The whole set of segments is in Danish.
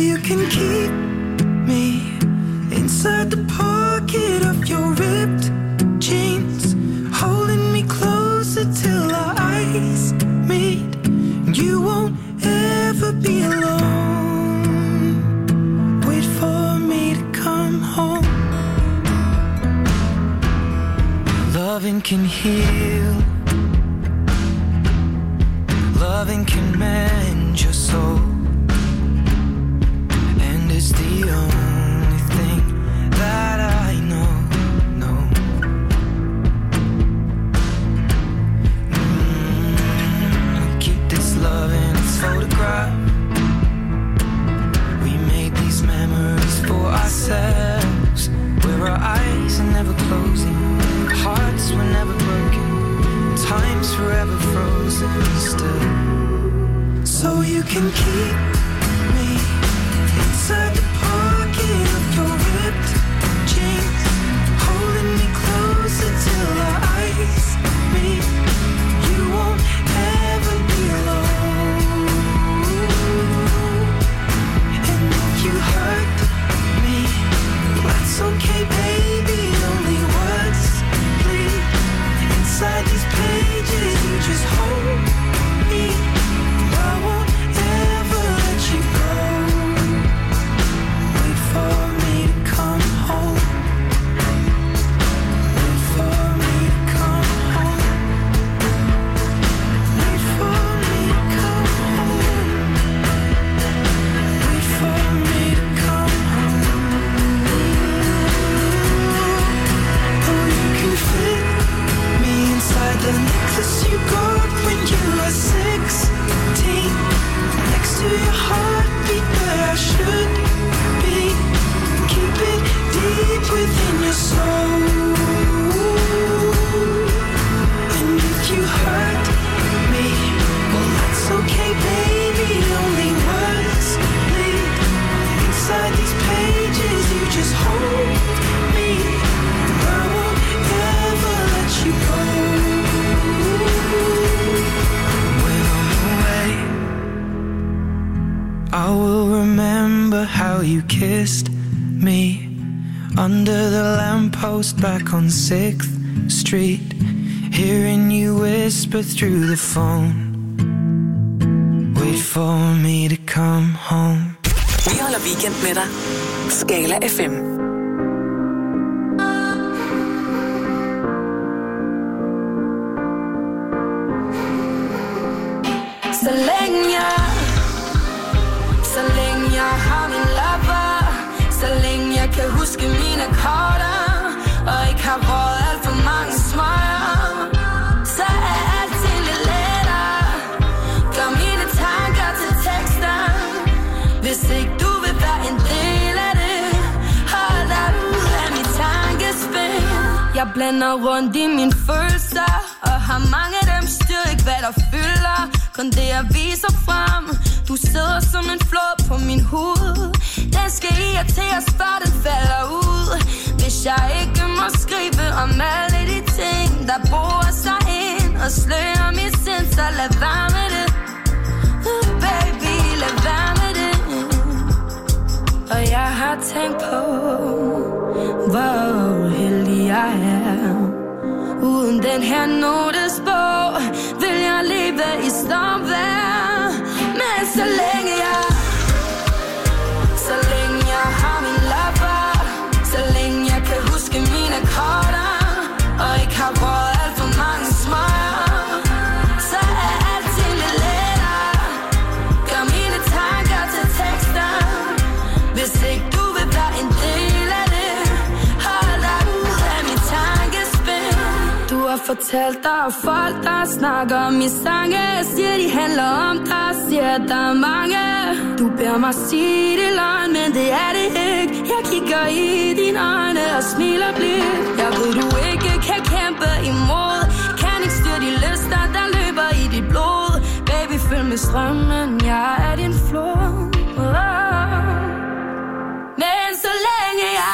you can keep me inside the pocket of your ripped jeans, holding me closer till our eyes meet. You won't ever be alone. Wait for me to come home. Loving can heal. Loving can mend your soul. And it's the only thing that I know. We keep this love in its photograph. We made these memories for ourselves, where our eyes are never closing, hearts were never broken, time's forever frozen still. So you can keep me inside the pocket of your ripped jeans, holding me closer till our eyes meet. You won't ever be alone. And if you hurt me, that's okay, baby. Only words bleed inside these pages. You just hold me. I won't ever let you go. Wait for me to come home. Wait for me to come home. Wait for me to come home. Wait for me to come home. Oh, you can fit me inside the necklace you got when you were 16, next to your heartbeat where I should be. Keep it deep within your soul. And if you hurt me, well, that's okay, baby. Only words bleed inside these pages. You just hold me. I won't ever let you go. When I'm away, I will remember how you kissed me under the lamppost back on 6th Street, hearing you whisper through the phone. Wait for me to come home. Vi holder weekend med dig. Skala FM. Så længe jeg har min lover, så længe jeg kan huske mine akkorder, og ikke har råd alt for mange smøger, så er alting lidt lettere. Gør mine tanker til tekster, hvis ikke du vil være en del af det. Hold dig ud af mit tankespind. Jeg blander rundt i mine følelser, og har mange af dem styr ikke hvad der fylder. Kun det jeg viser frem. Du sidder som en flod på min hud. Den skal irriteres, før den falder ud. Hvis jeg ikke må skrive om alle de ting, der borer sig ind og slører mit sind, så lad være med det. Baby, lad være med det. Og jeg har tænkt på, hvor heldig jeg er. Uden den her notesbog vil jeg leve i stormvejr. Men så længe jeg har min lover, så længe jeg kan huske mine akkorder, og ikke har råd alt for mange smøger, så er alting lidt lettere. Gør mine tanker til tekster, hvis ikke du vil være en del af det. Hold dig ud af mit tankespind. Du har fortalt dig af folk, der snakker om i sange. Jeg siger, de handler om dig, siger, at der er mange. Du beder mig sige det løgn, men det er det ikke. Jeg kigger i dine øjne og smiler blidt. Jeg ved, du ikke kan kæmpe imod. Kan ikke styre de lyster, der løber i dit blod. Baby, følg med strømmen, jeg er din flod. Men så længe jeg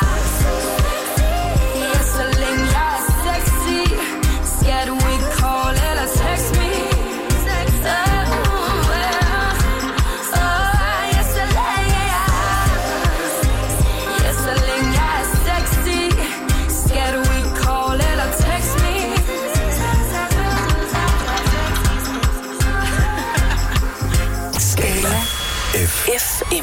er sexy, skal du ikke call eller text me. Så længe jeg FM.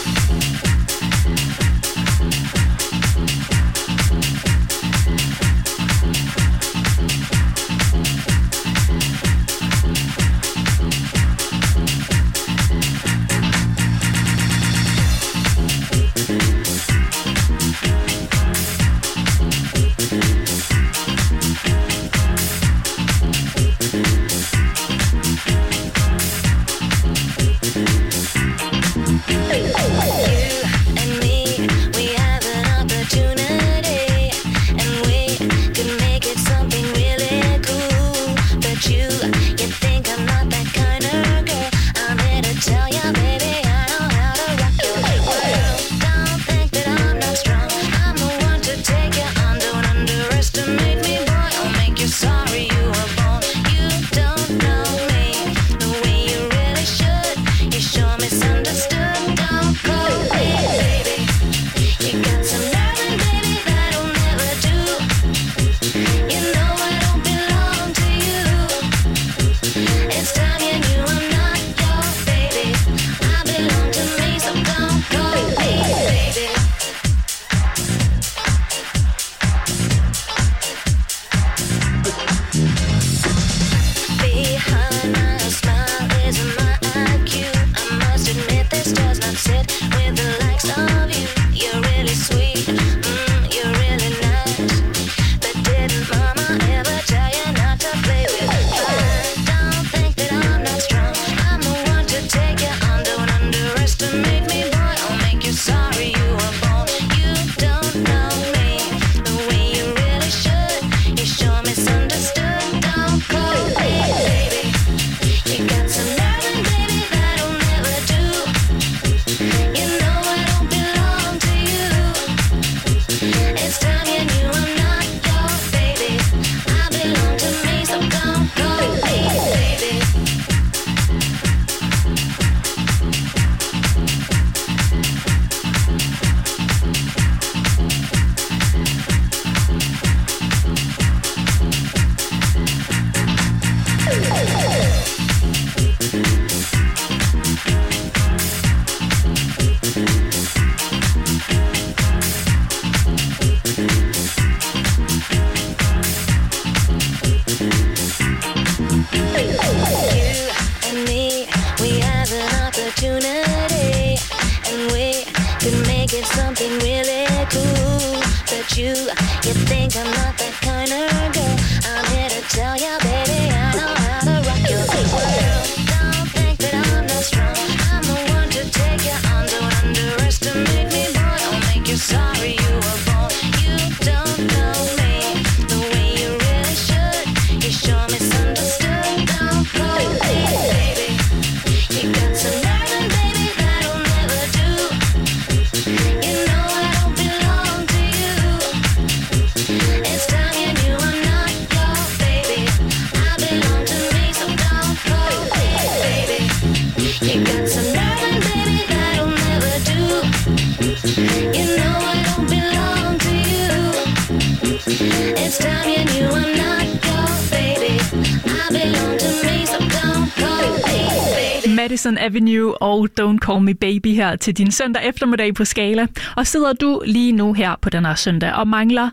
Madison Avenue og Don't Call Me Baby her til din søndag eftermiddag på Skala. Og sidder du lige nu her på den her søndag og mangler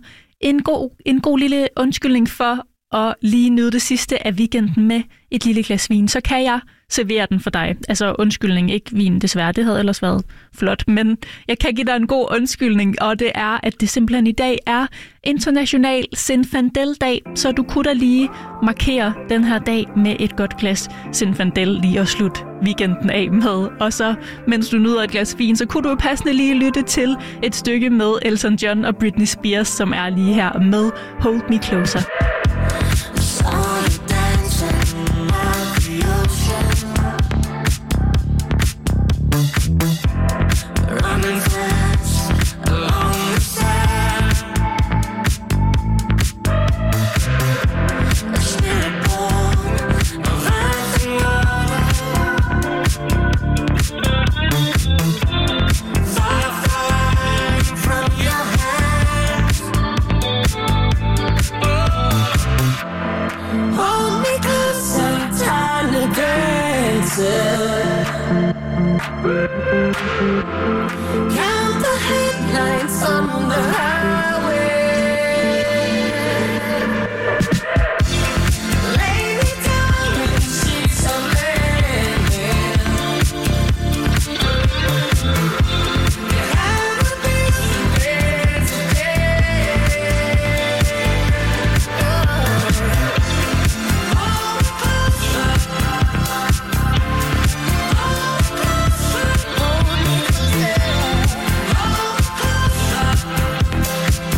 en god lille undskyldning for at lige nyde det sidste af weekenden med et lille glas vin, så kan jeg servere den for dig. Altså undskyldning, ikke vin desværre, det havde ellers været flot, men jeg kan give dig en god undskyldning, og det er, at det simpelthen i dag er International Zinfandel-dag, så du kunne da lige markere den her dag med et godt glas Zinfandel lige at slutte weekenden af med. Og så, mens du nyder et glas vin, så kunne du passende lige lytte til et stykke med Elton John og Britney Spears, som er lige her med Hold Me Closer. Oh Count the headlights on the highway. Lay me down in sheets of linen. You have a busy day today. Hold closer. Hold me closer. Hold closer.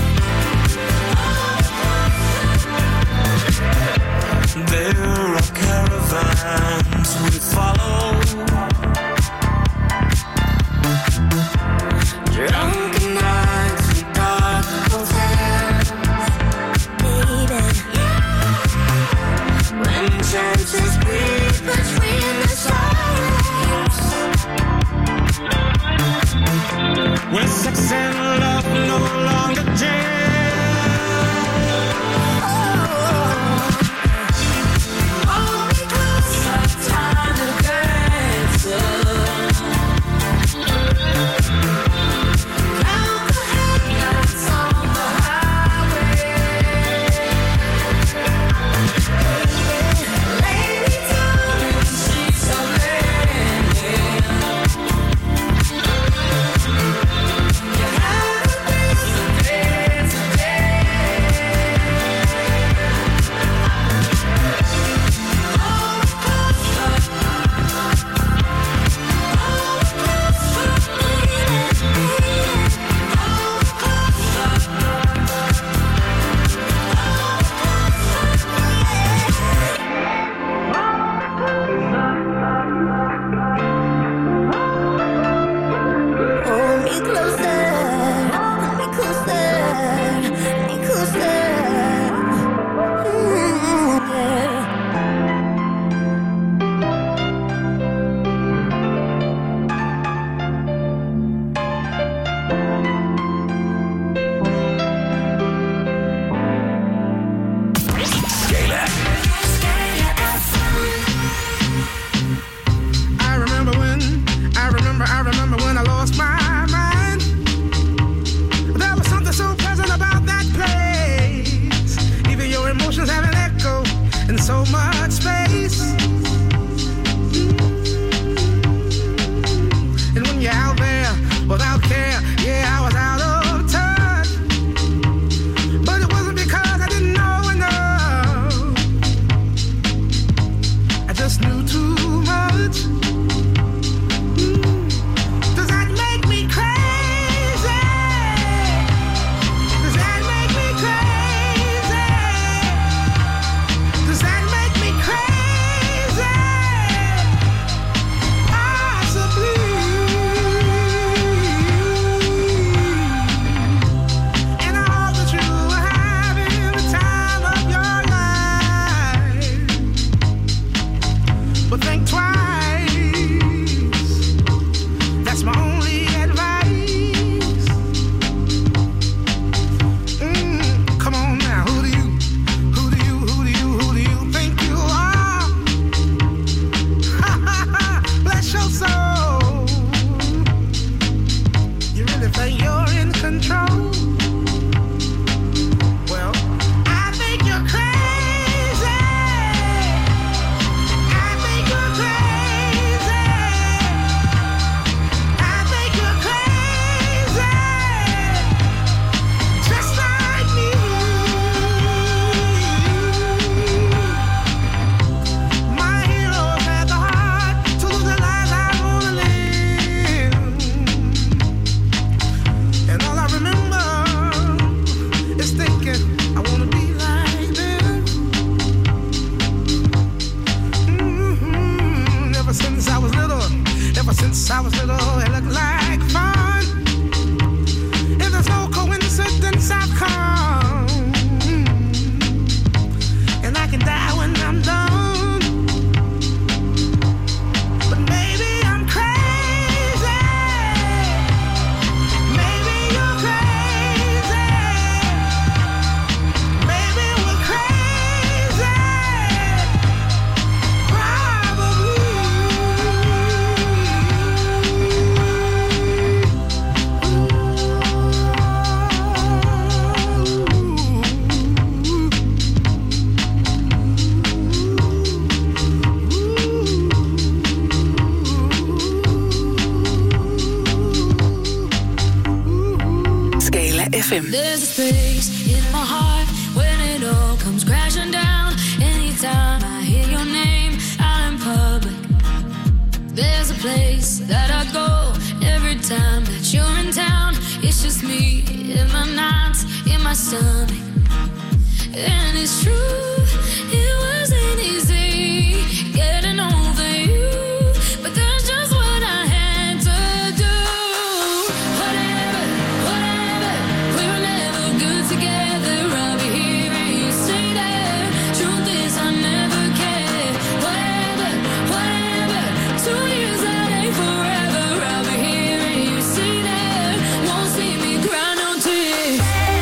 FM. There's a space in my heart when it all comes crashing down. Anytime I hear your name out in public, there's a place that I go every time that you're in town. It's just me in my nights, in my stomach. And it's true, it wasn't easy getting over you, but that's just what I had to do. Whatever, we were never good together. I'll be here and you say that. Truth is I never cared. Whatever, 2 years that ain't forever. I'll be here and you say that. Won't see me cry no tears.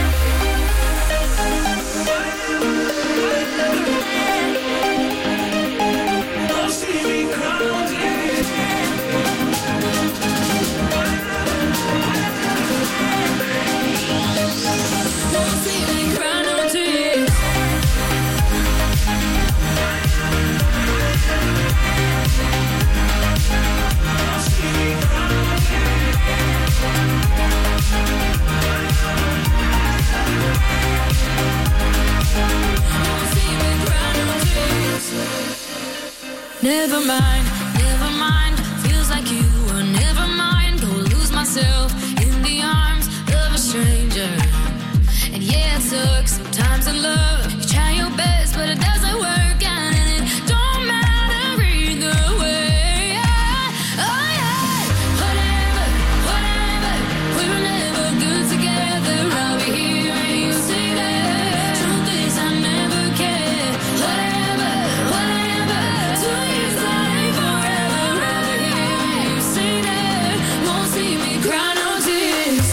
Never mind, feels like you were never mine. Go lose myself in the arms of a stranger. And yeah, it sucks sometimes in love. You try your best, but it doesn't work out, and it don't matter either way. Oh yeah, whatever, we were never good together. I'll be here and you say that. Truth is I never cared. Whatever, 2 years that ain't forever. I'll be here and you say that. Won't see me cry no tears.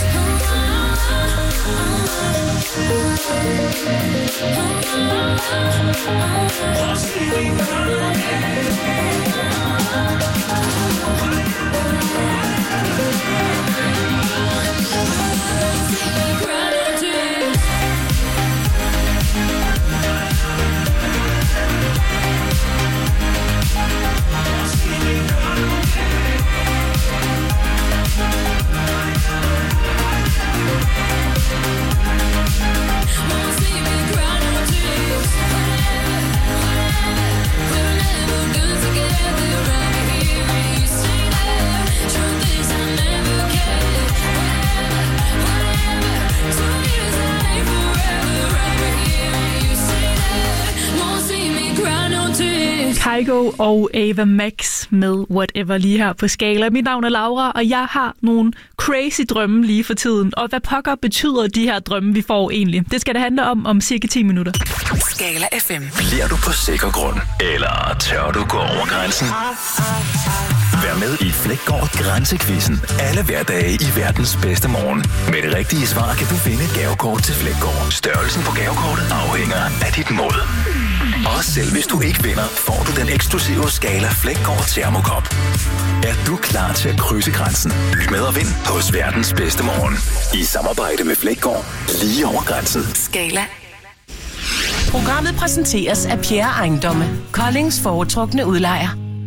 Kygo og Ava Max med Whatever lige her på Skala. Mit navn er Laura, og jeg har nogle crazy drømme lige for tiden. Og hvad pokker betyder de her drømme, vi får egentlig? Det skal det handle om cirka 10 minutter. Skala FM. Bliver du på sikker grund, eller tør du gå over grænsen? Vær med i Flækgaard Grænsekvizzen alle hverdage i verdens bedste morgen. Med det rigtige svar kan du finde et gavekort til Flækgaard. Størrelsen på gavekortet afhænger af dit mod. Og selv hvis du ikke vinder, får du den eksklusive Skala Flækgaard Termokop. Er du klar til at krydse grænsen? Lyt med og vind hos verdens bedste morgen. I samarbejde med Flækgaard lige over grænsen. Skala. Programmet præsenteres af Pierre Ejendomme, Koldings foretrukne udlejer.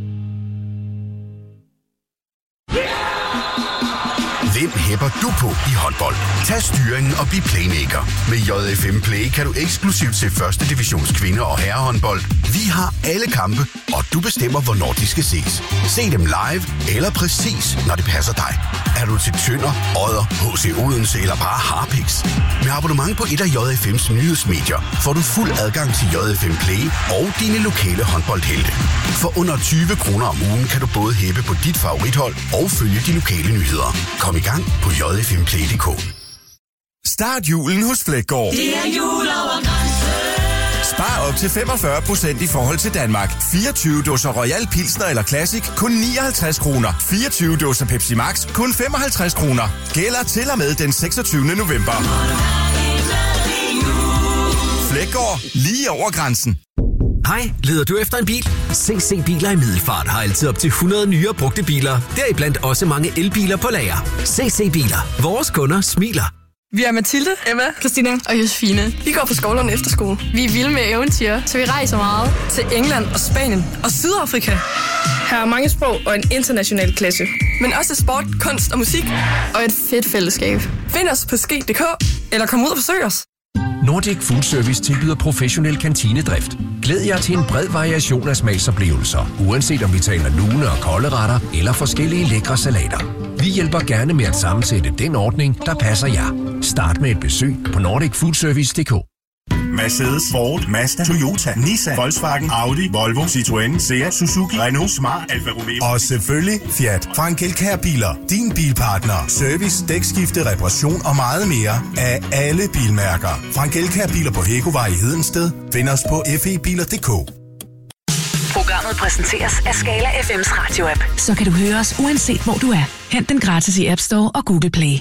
Hvem hæpper du på i håndbold? Tag styringen og bliv playmaker. Med JFM Play kan du eksklusivt se første divisions kvinde- og herrehåndbold. Vi har alle kampe, og du bestemmer, hvornår de skal ses. Se dem live eller præcis, når det passer dig. Er du til Tønder, Odder, HC Odense eller bare Harpiks? Med abonnement på et af JFM's nyhedsmedier får du fuld adgang til JFM Play og dine lokale håndboldhelte. For under 20 kroner om ugen kan du både hæppe på dit favorithold og følge de lokale nyheder. Kom i gang på jfmplay.dk. Start julen hos Flækgaard. Det er jul over grænsen. Spar op til 45% i forhold til Danmark. 24 dåser Royal Pilsner eller Classic kun 59 kroner. 24 dåser Pepsi Max kun 55 kroner. Gælder til og med den 26. november. Flækgaard, lige over grænsen. Hej, leder du efter en bil? CC Biler i Middelfart har altid op til 100 nye og brugte biler. Deriblandt også mange elbiler på lager. CC Biler. Vores kunder smiler. Vi er Mathilde, Emma, Christina og Josefine. Vi går på Skovlund Efterskole. Vi er vilde med eventyr, så vi rejser meget til England og Spanien og Sydafrika. har mange sprog og en international klasse. Men også sport, kunst og musik. Og et fedt fællesskab. Find os på ski.dk eller kom ud og besøg os. Nordic Food Service tilbyder professionel kantinedrift. Glæd jer til en bred variation af smagsoplevelser, uanset om vi taler lune og kolde retter eller forskellige lækre salater. Vi hjælper gerne med at sammensætte den ordning, der passer jer. Start med et besøg på nordicfoodservice.dk. Mercedes, Ford, Mazda, Toyota, Nissan, Volkswagen, Audi, Volvo, Citroën, Seat, Suzuki, Renault, Smart, Alfa Romeo og selvfølgelig Fiat. Frank Elkjær Biler, din bilpartner. Service, dækskifte, reparation og meget mere af alle bilmærker. Frank Elkjær Biler på Hækkovej i Hedensted. Find os på febiler.dk. Programmet præsenteres af Skala FM's radio-app. Så kan du høre os uanset hvor du er. Hent den gratis i App Store og Google Play.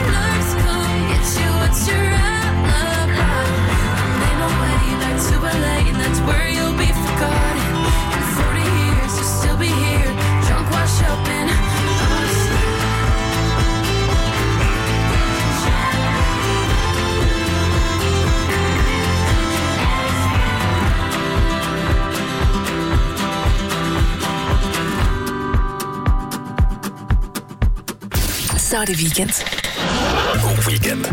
Too late. Så er det weekend. God weekend.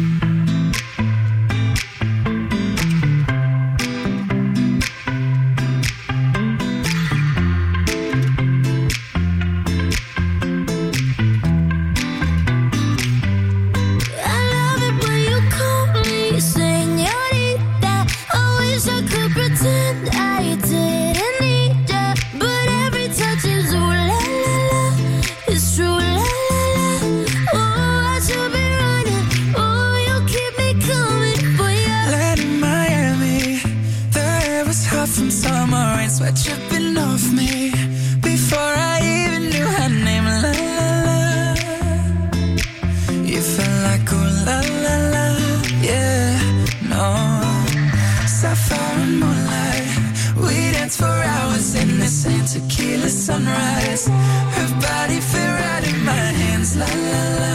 Tripping off me before I even knew her name. La la la. You felt like oh la la la. Yeah, no. Sapphire and moonlight. We danced for hours in the same tequila sunrise. Her body fit right in my hands. La la la.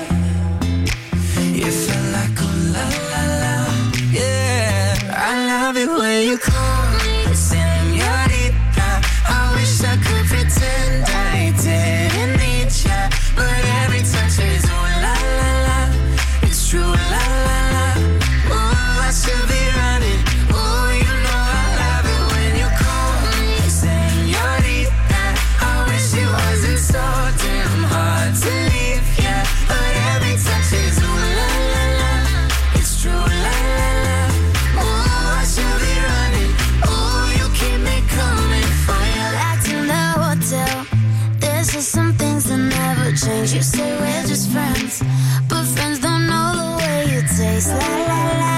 You felt like oh la la la. Yeah, I love it when you call me señorita. I wish I could pretend I didn't need ya, but every touch is ooh la la la. It's true la la la. Ooh, I should be running. Ooh, you know I love it when you call me señorita. I wish it wasn't so damn hard to leave ya, but every touch is ooh la la la. It's true la la la. Ooh, I should be running. Ooh, you keep me coming for you. Back to the hotel. There's just some things that never change. You say we're just friends, but friends don't know the way you taste. La la la.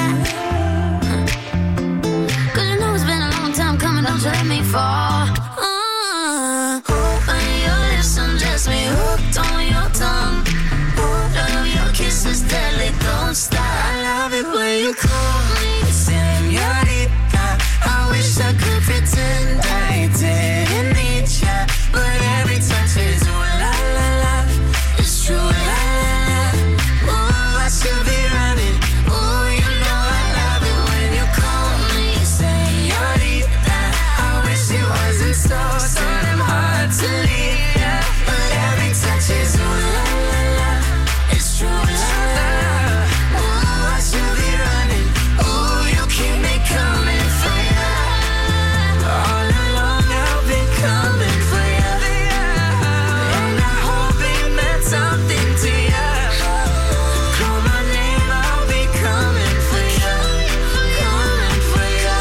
Cause you know it's been a long time coming, don't you let me fall. Open your lips, undress me, hooked on your tongue. Love your kisses deadly, don't stop. I love it when you call me señorita. I wish I could pretend I didn't need ya, but every touch is ooh la la la. It's true la la la. Ooh, I should be running. Ooh, you know I love it when you call me señorita. I wish it wasn't so damn hard to leave ya, but every touch is ooh la la la. It's true la la la. Ooh, I should be running. Ooh, you keep me coming for ya. All along I've been coming for ya, and I hope it meant something to ya. Call my name, I'll be coming for ya, coming for ya.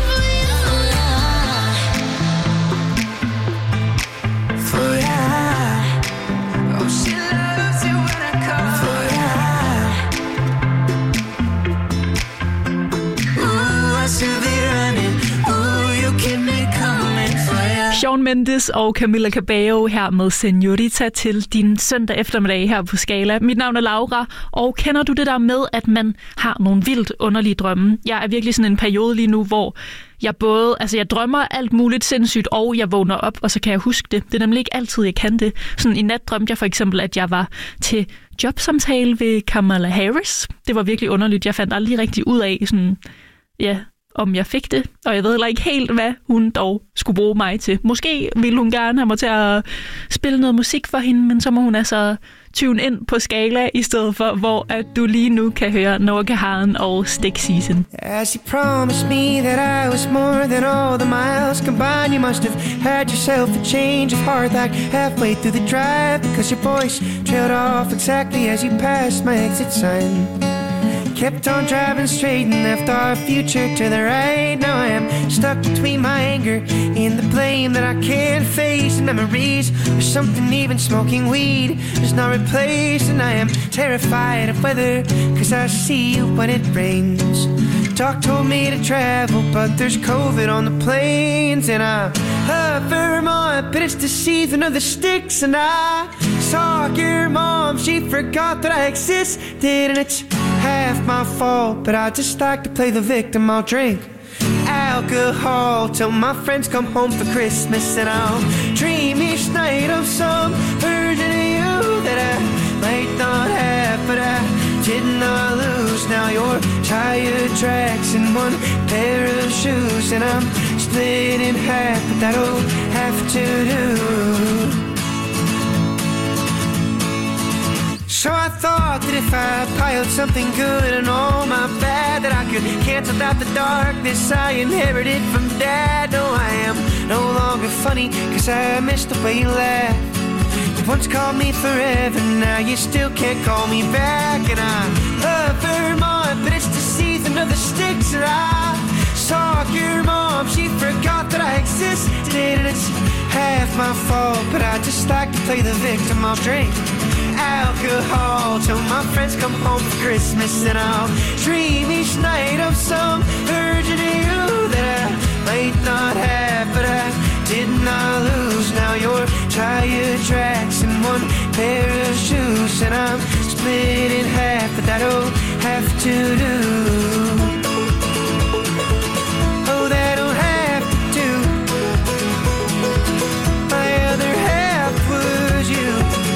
For ya. Oh, she loves you when I call for ya. Ooh, I should be running. Ooh, you keep me coming for ya. Shawn Mendes og Camila Cabello her med Señorita til din søndag eftermiddag her på Skala. Mit navn er Laura, og kender du det der med, at man har nogle vildt underlige drømme? Jeg er virkelig sådan en periode lige nu, hvor jeg drømmer alt muligt sindssygt, og jeg vågner op, og så kan jeg huske det. Det er nemlig ikke altid, jeg kan det. Sådan i nat drømte jeg for eksempel, at jeg var til jobsamtale ved Kamala Harris. Det var virkelig underligt. Jeg fandt aldrig rigtig ud af, om jeg fik det. Og jeg ved heller ikke helt, hvad hun dog skulle bruge mig til. Måske ville hun gerne have mig til at spille noget musik for hende, men så må hun altså tune ind på Skala i stedet for, hvor at du lige nu kan høre Noah Kahan og Stick Season. As you promised me that I was more than all the miles combined, you must have had yourself a change of heart like halfway through the drive, because your voice trailed off exactly as you passed my exit sign. Kept on driving straight and left our future to the right. Now I am stuck between my anger and the blame that I can't face. Memories or something even smoking weed does not replace. And I am terrified of weather, cause I see you when it rains. Doc told me to travel, but there's COVID on the planes. And I love Vermont, but it's the season of the sticks. And I saw your mom, she forgot that I existed. And it's half my fault, but I just like to play the victim. I'll drink alcohol till my friends come home for Christmas, and I'll dream each night of some version of you that I might not have, but I did not lose. Now you're tire tracks and one pair of shoes, and I'm split in half, but that'll have to do. So thought that if I piled something good and all my bad, that I could cancel out the darkness I inherited from Dad. No, I am no longer funny, cause I miss the way you laugh. You once called me forever, now you still can't call me back. And I love Vermont, but it's the season of the sticks. And I saw your mom, she forgot that I existed. And it's half my fault, but I just like to play the victim. I'll drink alcohol till my friends come home for Christmas, and I'll dream each night of some version of you that I might not have, but I did not lose. Now you're tire tracks and one pair of shoes, and I'm split in half, but that'll have to do. Oh, that'll have to do. My other half was you.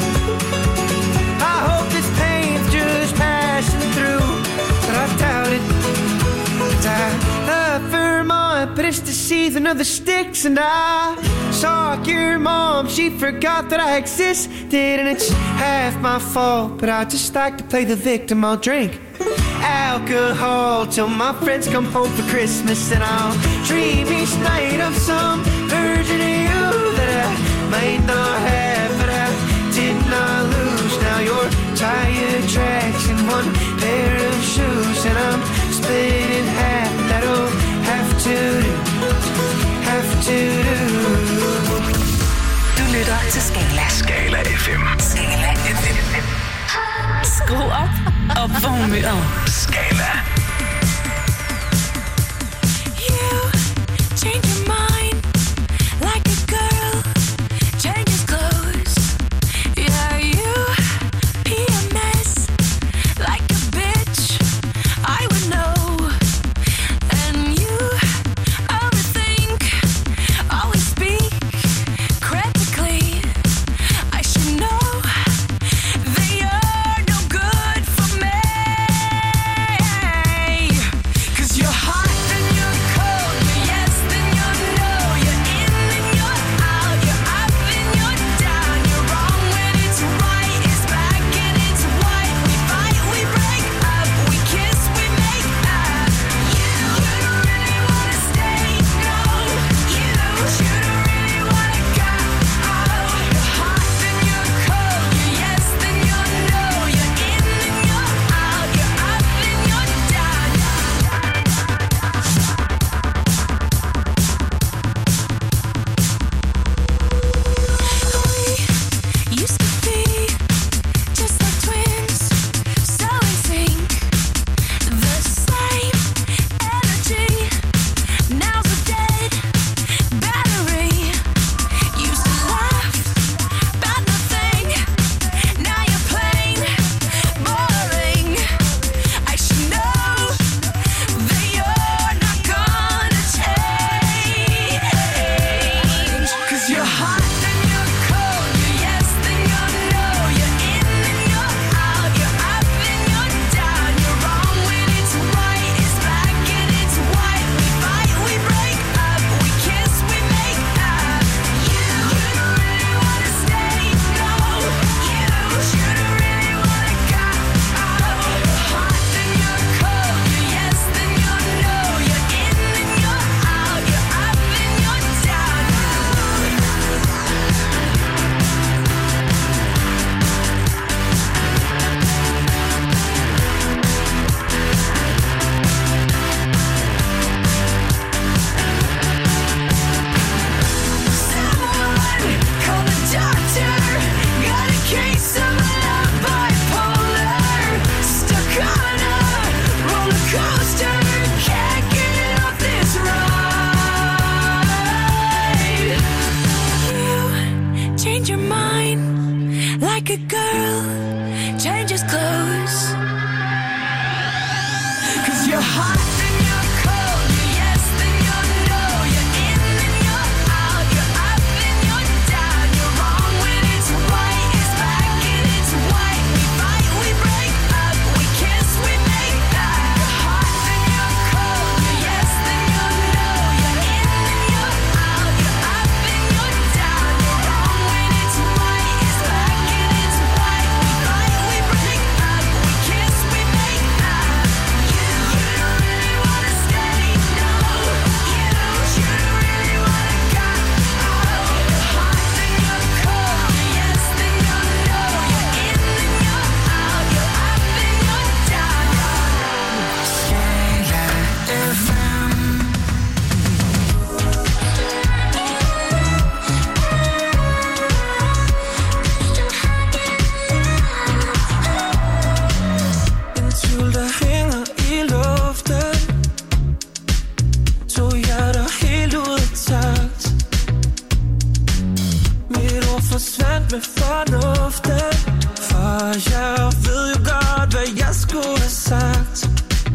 I hope this pain's just passing through, but I doubt it. 'Cause I love Vermont, but it's the season of the sticks. And I saw your mom, she forgot that I existed. And it's half my fault, but I just like to play the victim. I'll drink alcohol till my friends come home for Christmas, and I'll dream each night of some version of you that I might not have, but I did not lose. Now you're tire tracks and one pair of shoes, and I'm split in half. That'll have to do, have to do. Du lytter til Skala. Skala FM. Skala FM. Skru op og få humøret. Skala. You change your mind like a girl changes clothes. Yeah, you PMS like a bitch. I would know. And you overthink, always speak critically. I should know that you're no good for me. 'Cause you're hot and you're cold, you're yes then you're no, you're in and you're out, you're up and you're down, you're wrong when it's right, it's black and it's white. We fight, we break up, we kiss, we make up. You don't really wanna stay, no. You don't really wanna go. You're hot then you're cold, you're yes then you're no, you're in and you're out, you're up and you're down. We used to be just like twins, so in sync, the same energy. Now's a dead battery. Used to laugh about nothing, now you're plain boring. I should know that you're not gonna change. 'Cause you're hot then you're cold, you're yes then you're no, you're in and you're out, you're up and you're down, you're wrong when it's right, it's black and it's white. We fight, we break up, we kiss, we make up. You don't really wanna stay, no. You shouldn't really wanna go. You're hot then you're cold, you're yes then you're no, you're in and you're out, you're up and you're down. Someone call the doctor. Got a case of love bipolar. Stuck on a roller coaster. Can't get off this ride. You change your mind like a girl changes clothes. 'Cause you're hot then you're cold, you're yes then you're no, you're in and you're out, you're up and you're down, you're wrong when it's right, it's black and it's white. We fight, we break up, we kiss, we make up. You're hot then you're cold, you're yes then you're no, you're in and you're out, you're up and you're down, you're wrong when it's right, it's black and it's white. We fight, forsvandt med fornuften. For jeg ved jo godt, hvad jeg skulle have sagt.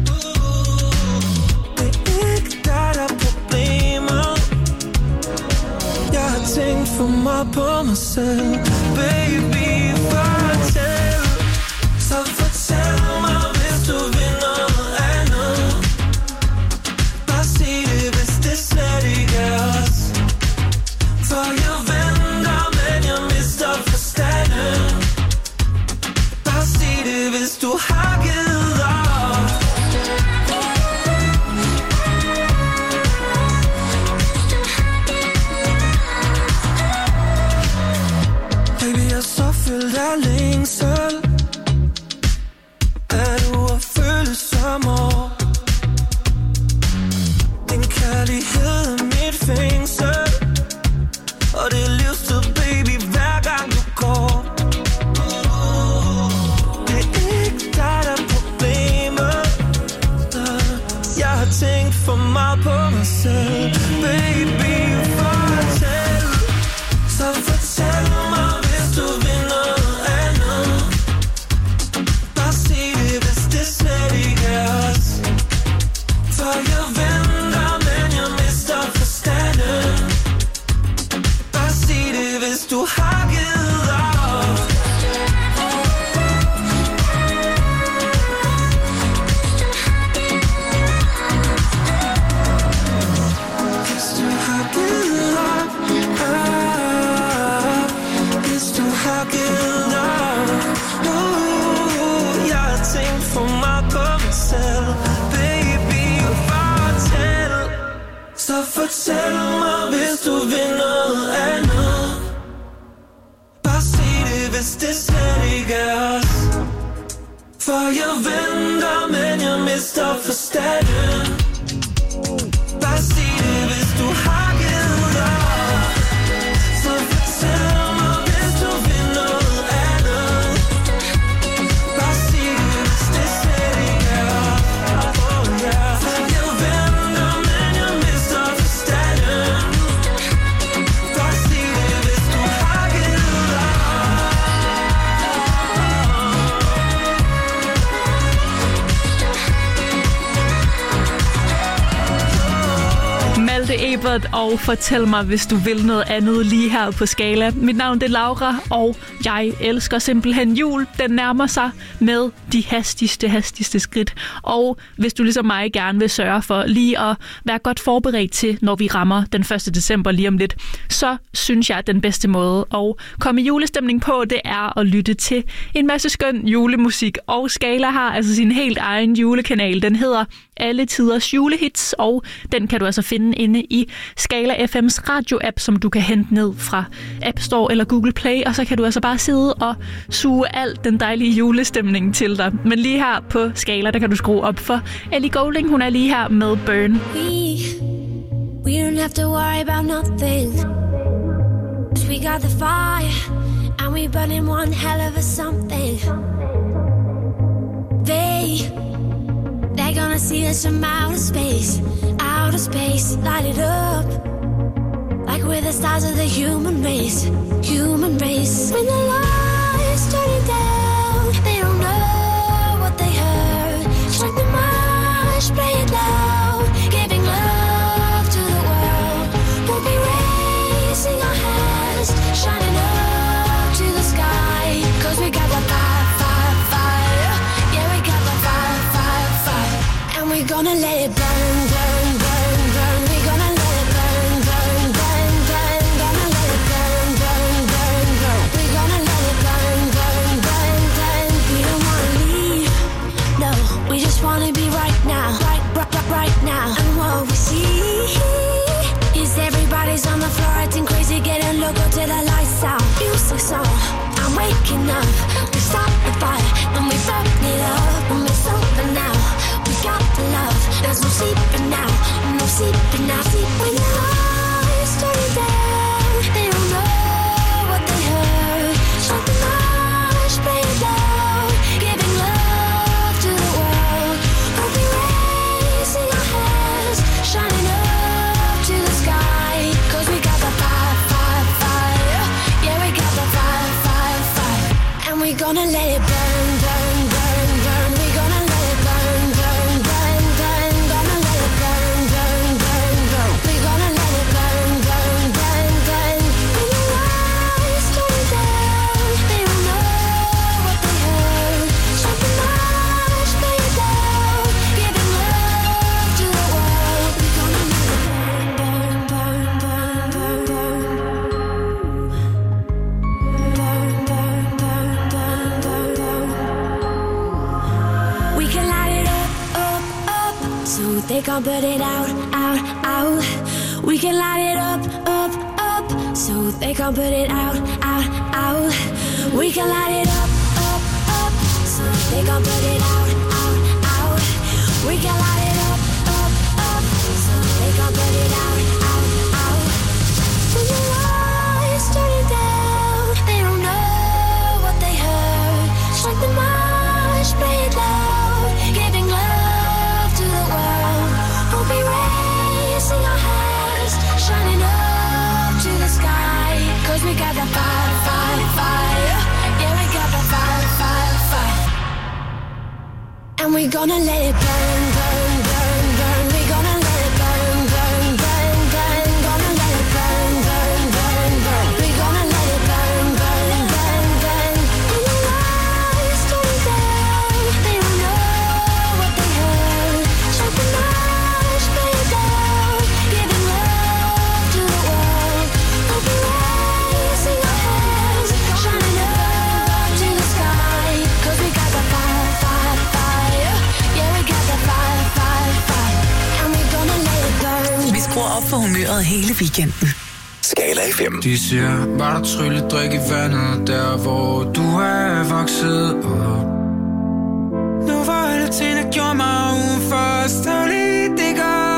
Det er ikke dig, der er problemet. Jeg har tænkt for meget på mig selv. Baby, fortæl. Så fortæl mig, hvis du vil noget andet. Bare sig det, hvis det slet ikke er os. For jeg venter, men jeg mister forstanden. Bare sig det, hvis du har givet op. Baby, jeg er så fyldt af længsel. Er du at føle som år? Din kærlighed er mit fængsel. Og det er livstid, baby, hver gang du går. Det er ikke dig, der er problemet. Jeg har tænkt for meget på mig selv. Baby, fortæl. Så fortæl mig, hvis du vil noget andet. Bare sig det, hvis det slet ikke er os. For jeg venter, men jeg mister forstanden. Bare sig det, hvis du har givet op. Hvis du har givet op. Hvis du har givet op. Jeg har tænkt for meget på mig selv. Baby, fortæl. Så fortæl mig, hvis du vil noget andet. Bare sig det, hvis det slet ikke er os. For jeg venter, men jeg mister forstanden. Bare sig det, hvis du har givet op. Så fortæl mig, hvis du vil noget andet. Bare sig det, hvis det slet ikke er os. Oh yeah. For jeg venter, men jeg mister forstanden. Bare sig det, hvis du har givet op. Malte Ebert og Fortæl mig, hvis du vil noget andet lige her på Skala. Mit navn det er Laura, og jeg elsker simpelthen jul. Den nærmer sig med de hastigste skridt. Og hvis du ligesom mig gerne vil sørge for lige at være godt forberedt til, når vi rammer den 1. december lige om lidt, så synes jeg, at den bedste måde at komme i julestemning på, det er at lytte til en masse skøn julemusik. Og Skala har altså sin helt egen julekanal. Den hedder Alle Tiders Julehits, og den kan du altså finde inde i Skala FM's radio-app, som du kan hente ned fra App Store eller Google Play, og så kan du altså bare sidde og suge alt den dejlige julestemning til dig. Men lige her på Skala, der kan du skrue op for Ellie Goulding. Hun er lige her med Burn. We don't have to worry about nothing, 'cause we got the fire and we burning one hell of a something. They're gonna see us from outer space, light it up like we're the stars of the human race. When the lights turning down, they don't know what they heard. Strike the march, play it loud, giving love to the world. We'll be raising our hands, shining up to the sky, 'cause we got the fire. Yeah, we got the fire. And we're gonna let it burn. We're gonna let it burn. Gonna let it burn. We're gonna let it burn. We don't wanna leave, no, we just wanna be right now. Right now. And what we see is everybody's on the floor acting crazy, getting loco till the lights out. Music song, I'm waking up. We start the fire and we burn it up. And it's over now. We got the love. There's no sleeping now. No sleeping now. When the lights turn down, they don't know what they heard. Something much, play it loud, giving love to the world. We'll be raising our hands, shining up to the sky, 'cause we got the fire. Yeah, we got the gonna let it burn, burn, burn, burn. We gonna let it burn, burn, burn, burn. Gonna let it burn, burn, burn, burn. We gonna let it burn, burn, burn, burn. When the lights turn down, they don't know what they heard. Shut the marsh, play it down, giving love to the world. We gonna let it burn, burn, burn, burn, burn, burn. We can light it up, up, up, so they can't put it out, out, out. We can light it up, up, up, so they can't put it out, out, out. We can light it up, up, up, so they can't put it out, out, out. We can light it up, up, up, so they can't put it out, out, out. When the lights turn it down, they don't know what they heard. Strike the march, play it loud, giving love to the world. We'll be raising our hands, shining up to the sky. 'Cause we got that fire, fire, fire. Yeah, we got that fire, fire, fire. And we're gonna let it burn, burn, burn, burn. We're gonna let it burn, burn, burn, burn. Gonna let it burn, burn, burn, burn. We're gonna let it burn, burn, burn, burn. When the lights turn down, they don't know what they heard. Strike the march, play it down, giving love to the world. We'll be raising our hands, shining up to the sky. 'Cause we got that fire, fire, fire. Yeah, we got that fire, fire, fire. And we're gonna let it burn. Vi skruer op for humøret hele weekenden. Skala FM. De siger, var der trylledrik i vandet, der hvor du er vokset op. Nu var alle ting, der gjorde mig udenfor, stadig det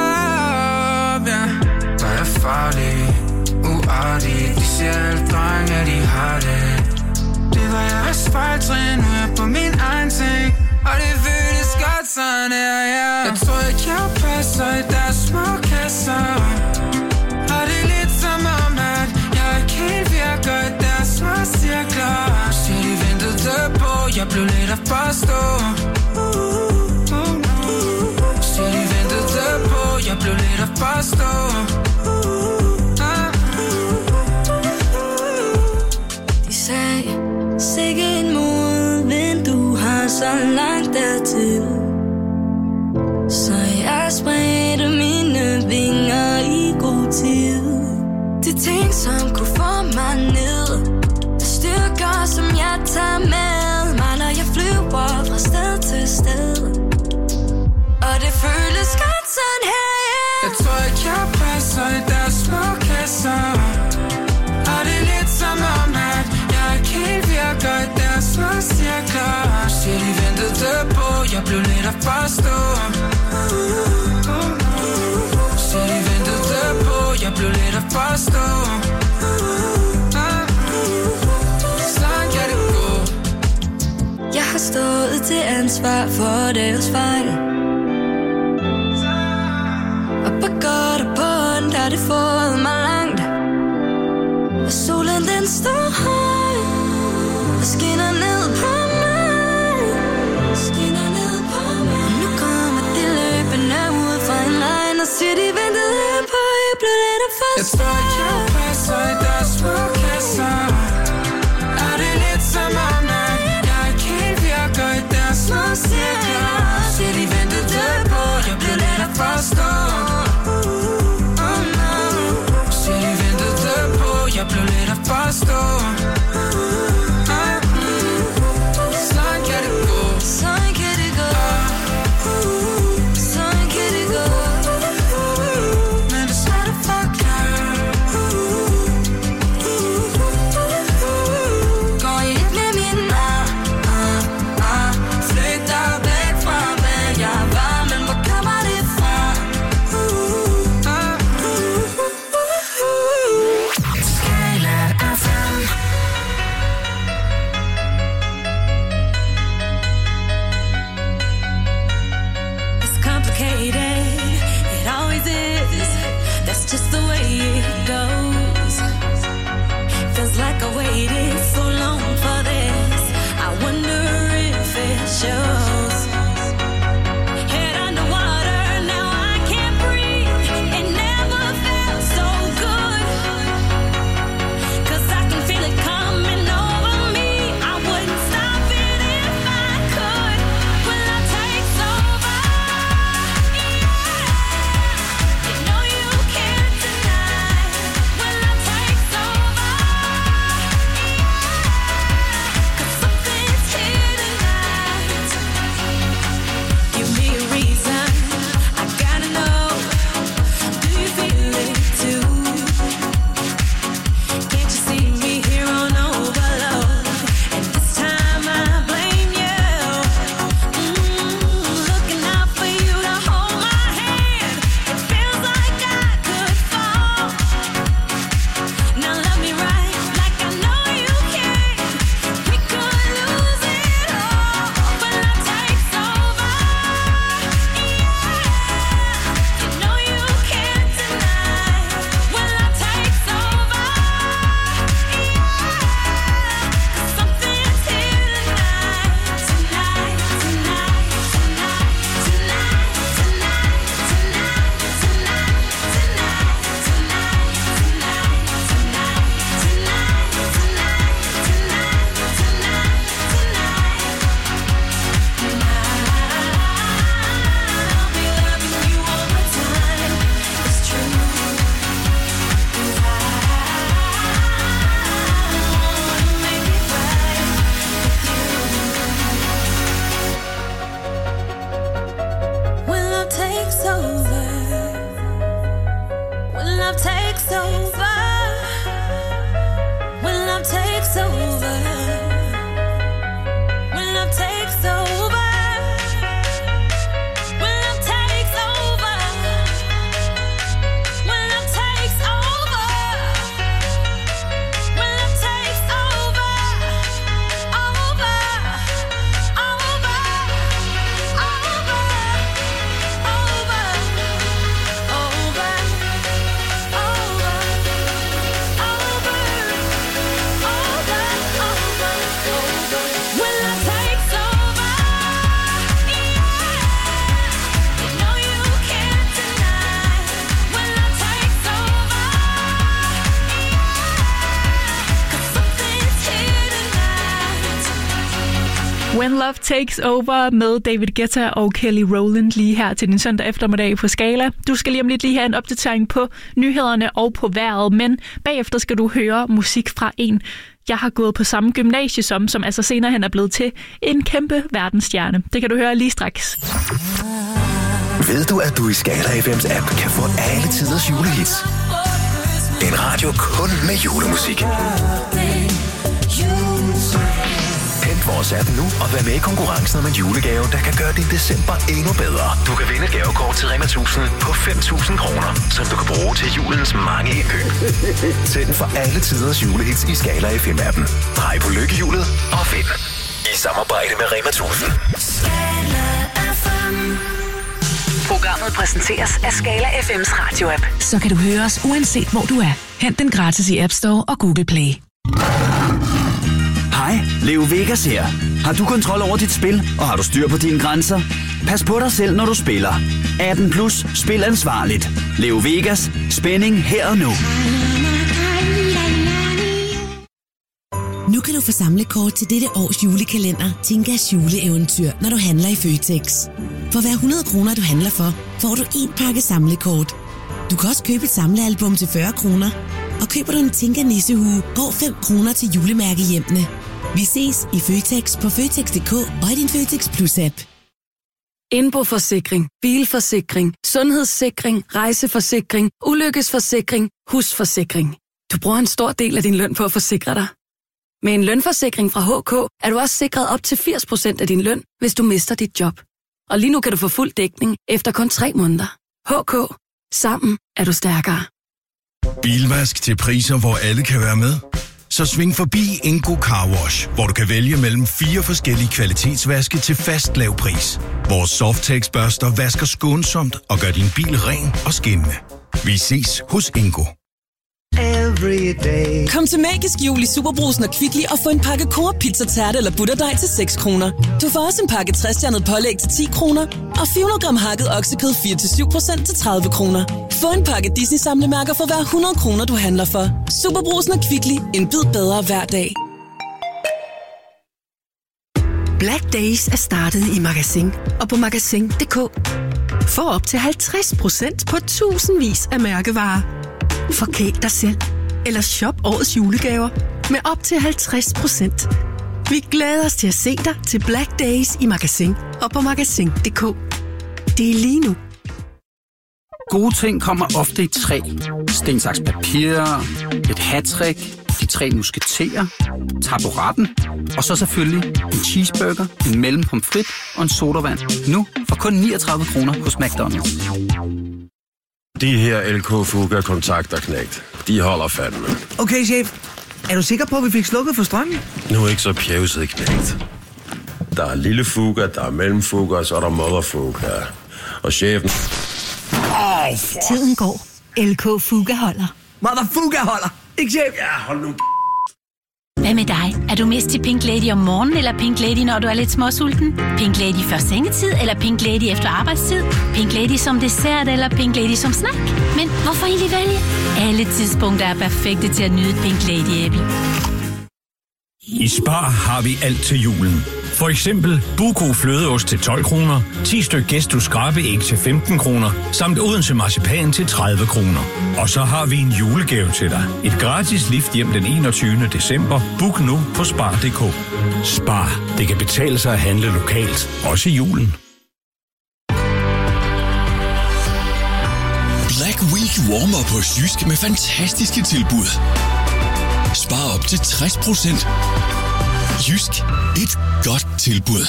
går, ja. Der er farlig, uartig, de siger alle drenge, at de har det. Det var jeres fejltrin, nu er jeg på min egen ting, og det føles godt sådan her, ja. Jeg tror ikke, jeg passer i deres små kasser. Og det er lidt som om, at jeg ikke helt virker i deres små cirkler. Så de ventede på, jeg blev lidt at forstå. Så de ventede på, jeg blev lidt at forstå. De sagde, sikke en modvind, du har så langt dertil. Så jeg spredte mine vinger i god tid. De ting, som kunne få mig ned, de styrker, som jeg tager med mig, når jeg flyver fra sted til sted. Og det føles godt sådan her, yeah. Jeg tror ikke, jeg passer i deres små kasser. Og det er lidt som om, at jeg ikke helt virker i deres små cirkler. Så de ventede på, jeg blev lidt at forstå. Så de ventede på, jeg blev lidt at forstå. Sådan kan det gå. Jeg har stået til ansvar for deres fejl, og på godt og på ondt har det fået mig langt. Og solen den står høj og skinner ned på mig, skinner ned på mig. Og nu kommer de løbende ud fra en regn og siger, de ventede på, jeg blev lidt af forstå. Jeg tror ikke, jeg passer i deres små kasser. Er det lidt som om, at jeg ikke helt virker i deres små cirkler. Så de ventede på, jeg blev lidt at forstå. Så de ventede på, jeg blev lidt at forstå. When Love Takes Over med David Guetta og Kelly Rowland lige her til din søndag eftermiddag på Skala. Du skal lige om lidt lige have en opdatering på nyhederne og på vejret, men bagefter skal du høre musik fra en, jeg har gået på samme gymnasie som altså senere hen er blevet til en kæmpe verdensstjerne. Det kan du høre lige straks. Ved du, at du i Skala FM's app kan få alle tiders julehits? En radio kun med julemusik. Hent vores app nu og vær med i konkurrencen om en julegave, der kan gøre din december endnu bedre. Du kan vinde et gavekort til Rema 1000 på 5.000 kroner, som du kan bruge til julens mange indkøb. Tænd for alle tiders julehits i Skala FM-appen. Drej på lykkehjulet og vind. I samarbejde med Rema 1000. Programmet præsenteres af Skala FM's radioapp. Så kan du høre os uanset hvor du er. Hent den gratis i App Store og Google Play. Hej, Leo Vegas her. Har du kontrol over dit spil, og har du styr på dine grænser? Pas på dig selv, når du spiller. 18+, spil ansvarligt. Leo Vegas, spænding her og nu. Nu kan du få samlekort til dette års julekalender, Tinkas juleeventyr, når du handler i Føtex. For hver 100 kroner, du handler for, får du 1 pakke samlekort. Du kan også købe et samlealbum til 40 kroner. Og køber du en Tinka nissehue, går 5 kroner til julemærkehjemmene. Vi ses i Føtex på Føtex.dk og i din Føtex Plus-app. Indboforsikring, bilforsikring, sundhedssikring, rejseforsikring, ulykkesforsikring, husforsikring. Du bruger en stor del af din løn på at forsikre dig. Med en lønforsikring fra HK er du også sikret op til 80% af din løn, hvis du mister dit job. Og lige nu kan du få fuld dækning efter kun 3 måneder. HK. Sammen er du stærkere. Bilvask til priser, hvor alle kan være med? Så sving forbi Ingo Car Wash, hvor du kan vælge mellem 4 forskellige kvalitetsvaske til fast lav pris. Vores Softex-børster vasker skånsomt og gør din bil ren og skinnende. Vi ses hos Ingo. Kom til Magisk Jul i Superbrugsen og Kvickly og få en pakke Coop Pizza Tærte eller butterdej til 6 kroner. Du får også en pakke 60-stjernet pålæg til 10 kroner og 400 gram hakket oksekød 4-7% til 30 kroner. Få en pakke Disney-samlemærker for hver 100 kroner, du handler for. Superbrugsen og Kvickly. En bid bedre hver dag. Black Days er startet i Magasin og på Magasin.dk. Få op til 50% på tusindvis af mærkevarer. Forkæl dig selv, eller shop årets julegaver med op til 50%. Vi glæder os til at se dig til Black Days i Magasin og på Magasin.dk. Det er lige nu. Gode ting kommer ofte i 3. Sten, saks, papir, et hattrick, de 3 musketerer, taburetten, og så selvfølgelig en cheeseburger, en mellempomfrit og en sodavand. Nu for kun 39 kroner hos McDonald's. De her LK Fuga kontakter knægt. De holder fandme. Okay, chef. Er du sikker på, at vi fik slukket for strømmen? Nu er ikke så pjevset, knægt. Der er lille Fuga, der er mellemfuga, og så er der mother Fuga. Og chefen... Tiden går. LK Fuga holder. Mother Fuga holder. Ikke chef? Ja, hold nu. Hvad med dig? Er du mest til Pink Lady om morgenen, eller Pink Lady, når du er lidt småsulten? Pink Lady før sengetid, eller Pink Lady efter arbejdstid? Pink Lady som dessert, eller Pink Lady som snack? Men hvorfor egentlig vælge? Alle tidspunkter er perfekte til at nyde et Pink Lady-æble. I Spar har vi alt til julen. For eksempel Buko flødeost til 12 kroner, 10 styk Gæstus skrabeæg til 15 kroner, samt Odense marcipan til 30 kroner. Og så har vi en julegave til dig. Et gratis lift hjem den 21. december. Book nu på Spar.dk. Spar. Det kan betale sig at handle lokalt. Også i julen. Black Week warmer på Jysk med fantastiske tilbud. Spar op til 60%. Jysk. Et godt tilbud.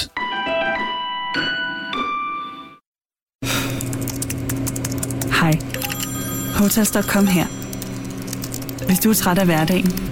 Hej. Hotels.com her. Hvis du er træt af hverdagen,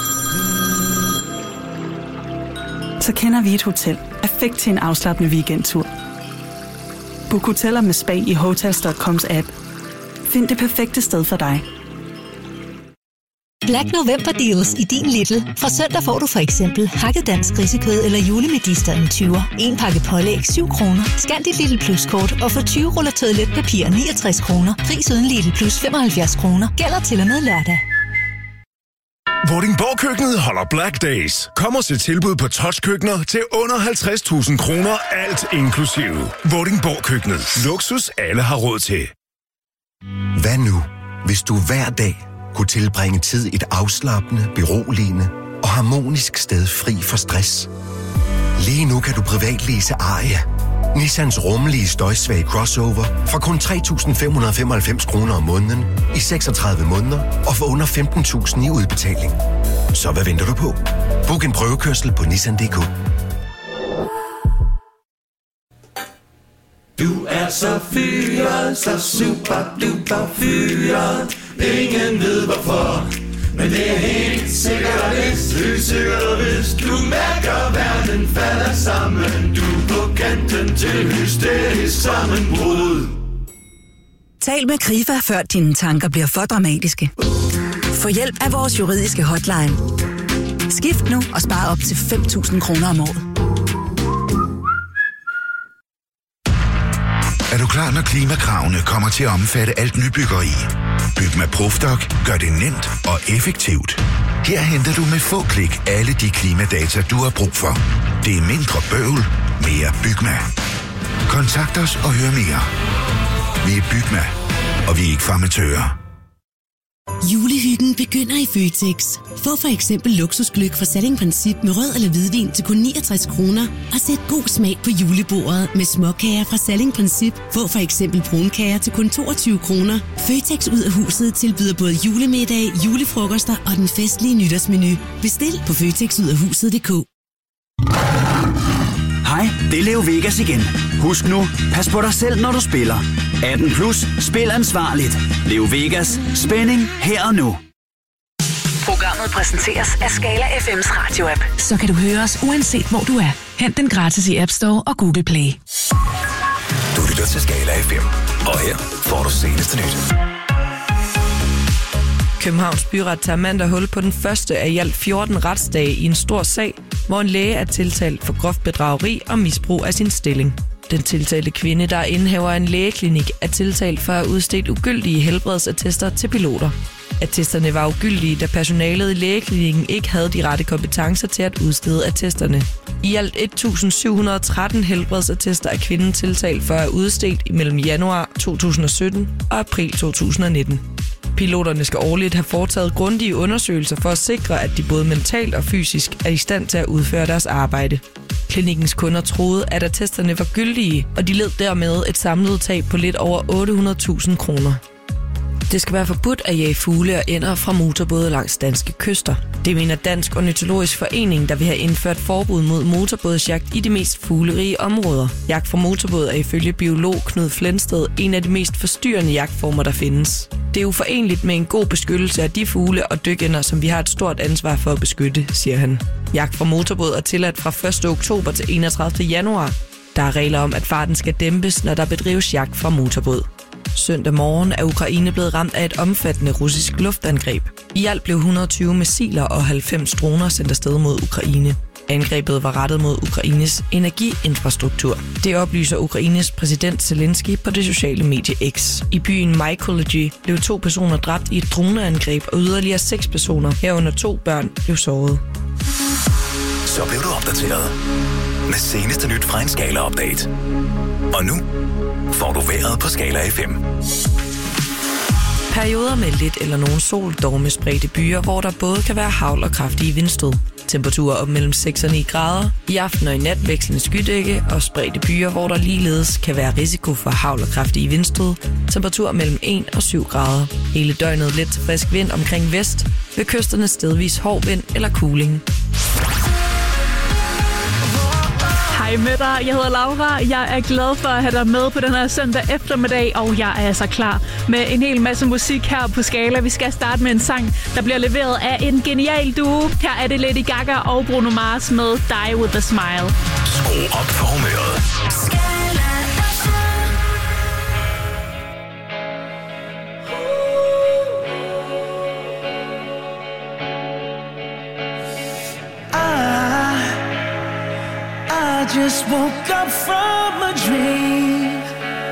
så kender vi et hotel perfekt til en afslappende weekendtur. Book hoteller med spa i Hotels.coms app. Find det perfekte sted for dig. Black November Deals i din Lidl. Fra søndag får du for eksempel hakket dansk grisekød eller julemedister en 20'er. En pakke pålæg 7 kroner. Scan dit Lidl Plus-kort og få 20 ruller toiletpapir 69 kroner. Pris uden Lidl Plus 75 kroner. Gælder til og med lørdag. Vordingborg Køkkenet holder Black Days. Kom og se tilbud på touchkøkkener til under 50.000 kroner, alt inklusive. Vordingborg Køkkenet. Luksus alle har råd til. Hvad nu, hvis du hver dag kunne tilbringe tid et afslappende, beroligende og harmonisk sted fri for stress? Lige nu kan du privatlease Aria, Nissans rummelige støjsvage crossover, fra kun 3.595 kroner om måneden i 36 måneder og for under 15.000 i udbetaling. Så hvad venter du på? Book en prøvekørsel på Nissan.dk. Du er så fyret, så super duper fyret. Ingen ved hvorfor, men det er helt sikkert og vist. Helt sikkert og vist. Du mærker verden falder sammen. Du er på kanten til hysterisk sammenbrud. Tal med Krifa, før dine tanker bliver for dramatiske. Få hjælp af vores juridiske hotline. Skift nu og spar op til 5.000 kroner om året. Er du klar, når klimakravene kommer til at omfatte alt nybyggeri? Byg med Profdoc gør det nemt og effektivt. Her henter du med få klik alle de klimadata, du har brug for. Det er mindre bøvl, mere Bygma. Kontakt os og hør mere. Vi er Bygma, og vi er ikke farmatører. Julehyggen begynder i Føtex. Få for eksempel luksusgløgg fra Salling Princip med rød eller hvidvin til kun 69 kroner. Og sæt god smag på julebordet med småkager fra Salling Princip. Få for eksempel brunkager til kun 22 kroner. Føtex ud af huset tilbyder både julemiddag, julefrokoster og den festlige nytårsmenu. Bestil på føtexudafhuset.dk. Hej, det er Leo Vegas igen. Husk nu, pas på dig selv, når du spiller. 18 plus, spil ansvarligt. Leo Vegas, spænding her og nu. Programmet præsenteres af Skala FM's radio-app. Så kan du høre os uanset hvor du er. Hent den gratis i App Store og Google Play. Du lytter til Skala FM, og her får du seneste nyt. Københavns Byret tager mandag hul på den første af i alt 14 retsdage i en stor sag, hvor en læge er tiltalt for groft bedrageri og misbrug af sin stilling. Den tiltalte kvinde, der er indehaver af en lægeklinik, er tiltalt for at have udstedt ugyldige helbredsattester til piloter. Attesterne var ugyldige, da personalet i lægeklinikken ikke havde de rette kompetencer til at udstede attesterne. I alt 1.713 helbredsattester er kvinden tiltalt for at have udstedt imellem januar 2017 og april 2019. Piloterne skal årligt have foretaget grundige undersøgelser for at sikre, at de både mentalt og fysisk er i stand til at udføre deres arbejde. Klinikkens kunder troede, at attesterne var gyldige, og de led dermed et samlet tab på lidt over 800.000 kroner. Det skal være forbudt at jage fugle og ænder fra motorbåde langs danske kyster. Det mener Dansk Ornitologisk Forening, der vil have indført forbud mod motorbådsjagt i de mest fuglerige områder. Jagt fra motorbåd er ifølge biolog Knud Flensted en af de mest forstyrrende jagtformer, der findes. Det er uforenligt med en god beskyttelse af de fugle og dykænder, som vi har et stort ansvar for at beskytte, siger han. Jagt fra motorbåd er tilladt fra 1. oktober til 31. januar. Der er regler om, at farten skal dæmpes, når der bedrives jagt fra motorbåd. Søndag morgen er Ukraine blevet ramt af et omfattende russisk luftangreb. I alt blev 120 missiler og 90 droner sendt afsted mod Ukraine. Angrebet var rettet mod Ukraines energiinfrastruktur. Det oplyser Ukraines præsident Zelensky på det sociale medie X. I byen Mykolaiv blev 2 personer dræbt i et droneangreb, og yderligere 6 personer, herunder 2 børn, blev såret. Så blev du opdateret med seneste nyt fra en Skala-update. Og nu får du vejret på Skala FM. Perioder med lidt eller nogen sol, dog med spredte byer, hvor der både kan være hagl og kraftige vindstød. Temperaturer op mellem 6 og 9 grader. I aften og i nat vekslende skydække og spredte byer, hvor der ligeledes kan være risiko for hagl og kraftige vindstød. Temperaturer mellem 1 og 7 grader. Hele døgnet let til frisk vind omkring vest. Ved kysterne stedvis hård vind eller kuling. Hej med dig, jeg hedder Laura. Jeg er glad for at have dig med på den her søndag eftermiddag, og jeg er altså klar med en hel masse musik her på Skala. Vi skal starte med en sang, der bliver leveret af en genial duo. Her er det Lady Gaga og Bruno Mars med Die With A Smile. Skru op for humøret. I just woke up from a dream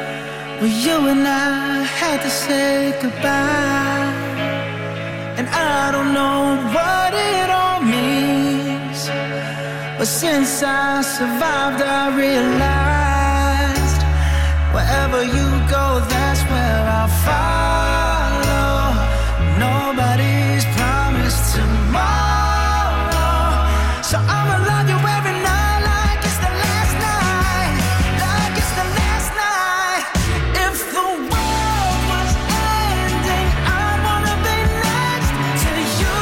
where you and I had to say goodbye, and I I don't know what it all means, but since I survived I realized wherever you go, that's where I'll follow. Nobody's promised tomorrow, so I'ma love you every night like it's the last night, like it's the last night. If the world was ending, I'd wanna be next to you.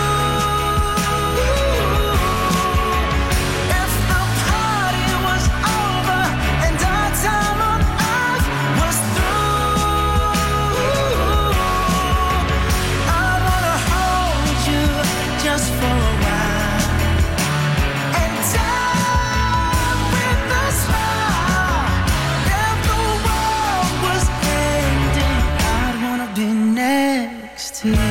If the party was over and our time on earth was through, I'd wanna hold you just for a while and die with a smile. If the world was ending, I'd wanna be next to you.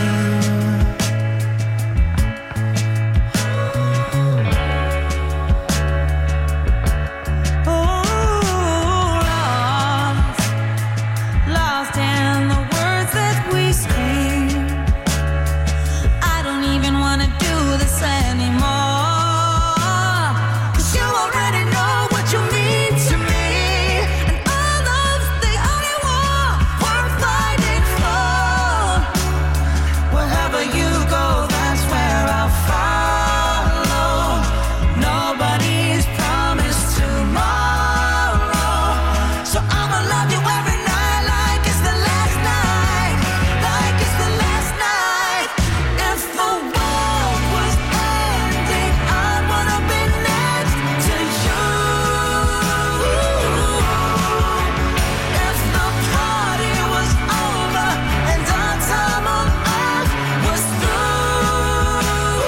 Lost in the words that we sing. I don't even wanna do this anymore, 'cause you already know what you mean to me, and all love's the only war worth fighting for. Wherever you go, that's where I'll follow. Nobody's promised tomorrow, so I'ma love you every night like it's the last night, like it's the last night. If the world was ending, I'd wanna be next to you. If the party was over and our time on earth was through,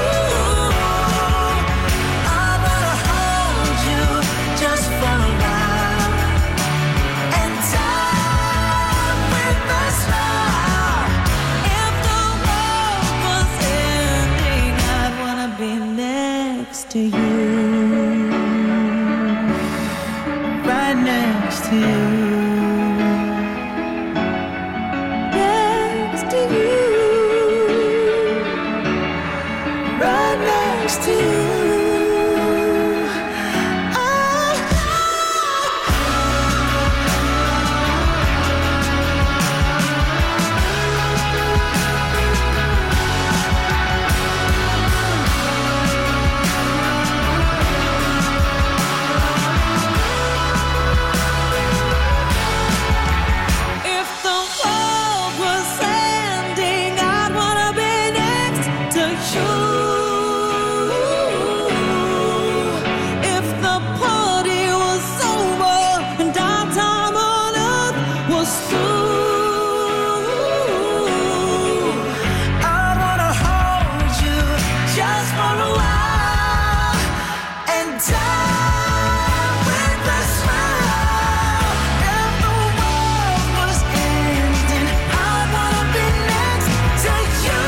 I wanna hold you just for a while and die with a smile. If the world was ending, I'd wanna be next to you, Right next to you. next to you, Right next to you. if the world was ending, I'd wanna be next to you. If the party was over and our time on earth was through, I wanna hold you just for a while and die with a smile. If the world was ending, I wanna be next to you.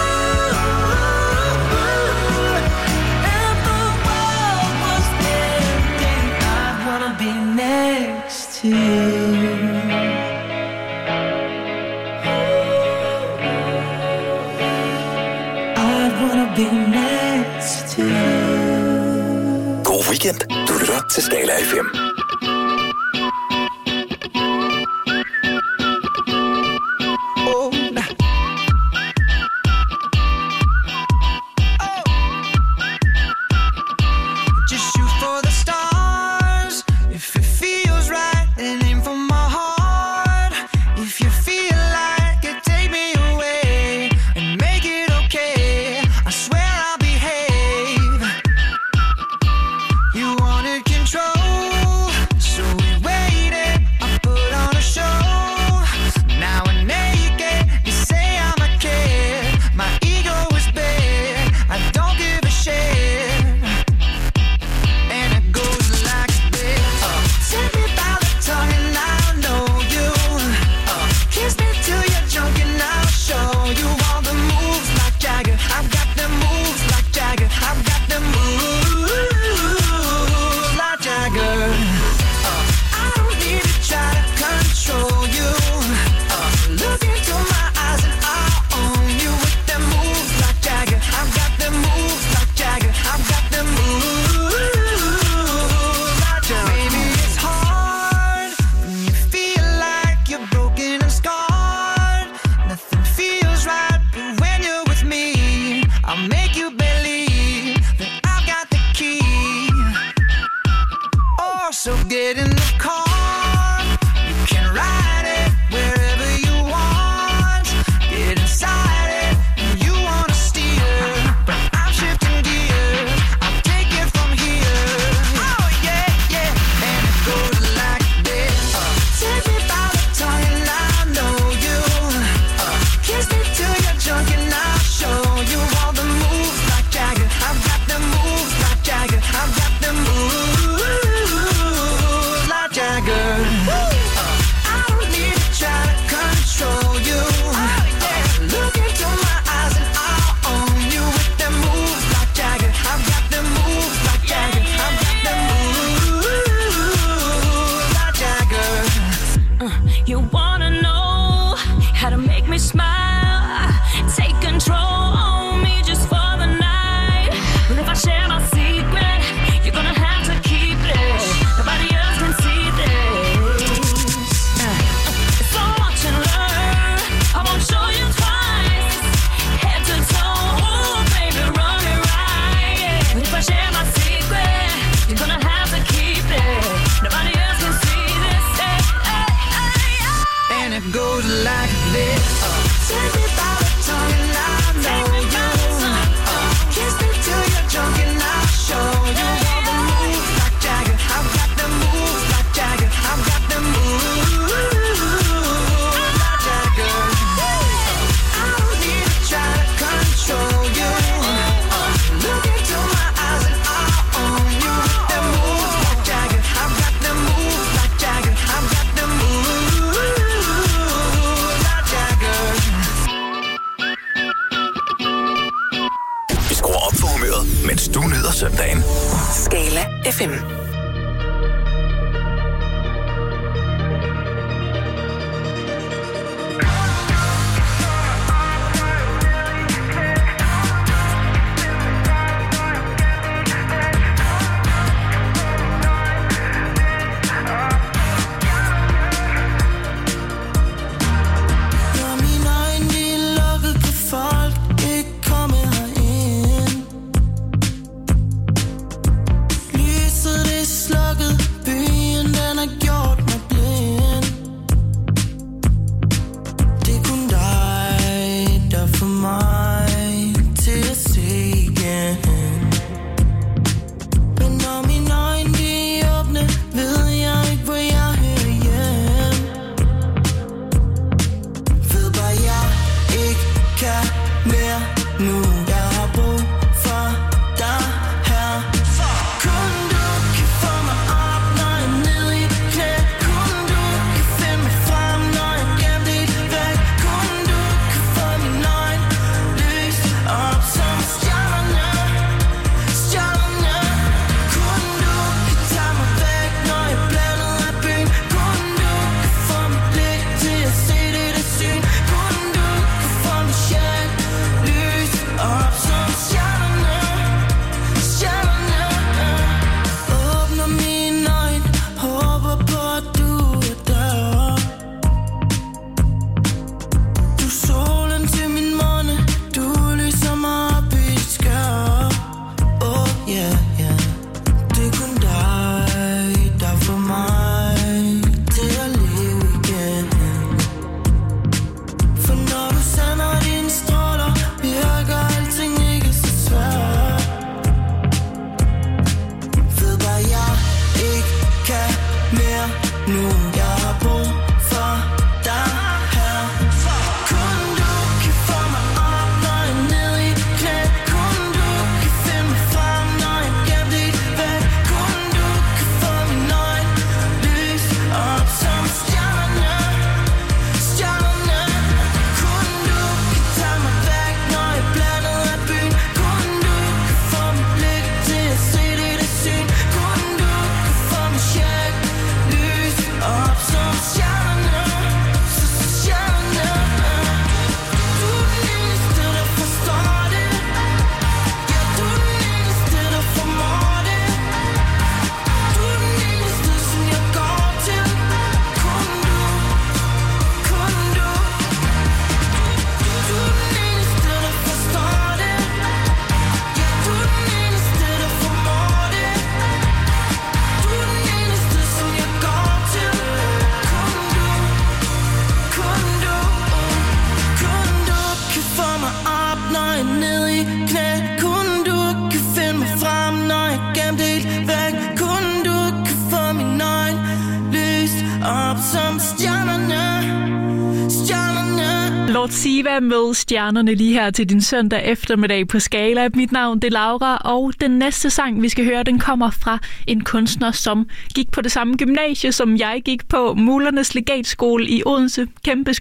If the world was ending, I wanna be next to you. I wanna be next to you. God weekend. Du lytter til Skala FM. Just shoot for the stars. If it feels right, then aim for my heart. If you feel like it, take me away and make it okay. I swear I'll behave. You wanted control, søndagen. Skala FM. Lord Siva med Stjernerne lige her til din søndag eftermiddag på Skala. Mit navn det er Laura, og den næste sang, vi skal høre, den kommer fra en kunstner, som gik på det samme gymnasie, som jeg gik på, Mulernes Legatskole i Odense. Kæmpe